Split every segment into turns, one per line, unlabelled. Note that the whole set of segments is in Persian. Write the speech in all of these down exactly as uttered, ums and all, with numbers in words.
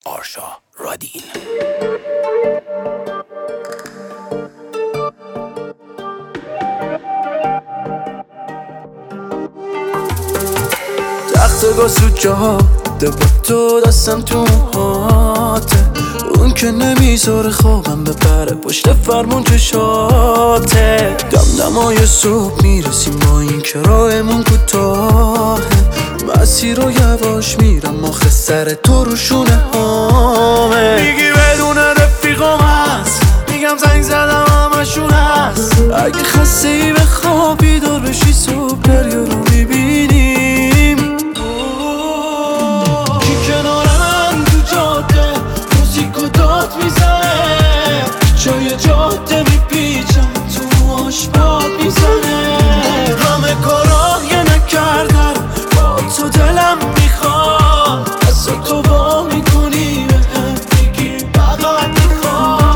آرشا رادین.
تخت گاسو جاده با تو دستم تو موهاته، اون که نمیذاره خوابم بپره پشت فرمون چشاته. دم دمای صبح میرسیم با این که راهمون کوتاهه، مسیر رو یواش میرم آخه سر تو رو شونه هامه. میگی بدون رفیقم هست، میگم زنگ زدم همشون هست. اگه خسته ای بخواب بیدار بشی صبح دریا رو میبینیم. کی کنار من تو جاده موزیکو داد میزنه، جای جاده میپیچم تو موهاش باد میزنه. همه کارا یه نکردم با تو دلم میخواد، از تو با میکنی بهم میگی فقط میخواد.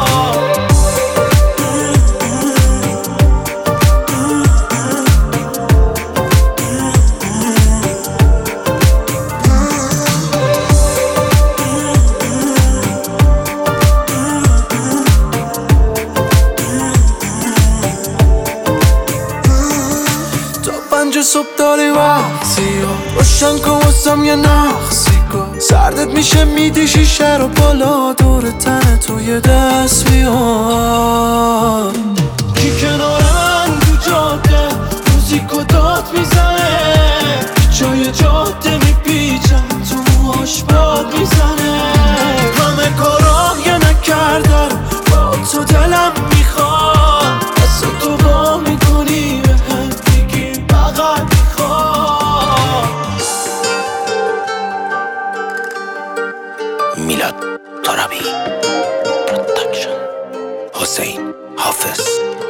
پنج صبح داری وقتی ها روشن کن واسم یه نقصی کن، سردت میشه میدی شیشه رو بالا دور تن تو یه دست میاد. کی کنار من تو جاده موزیکو داد میزنه، جای جاده میپیچم تو موهاش باد میزنه. همه کارا یه نکردم با تو دلم میخواد، از تو با میکنی بهم میگی فقط میخواد.
میلاد ترابی پروداکشن، حسین حافظ.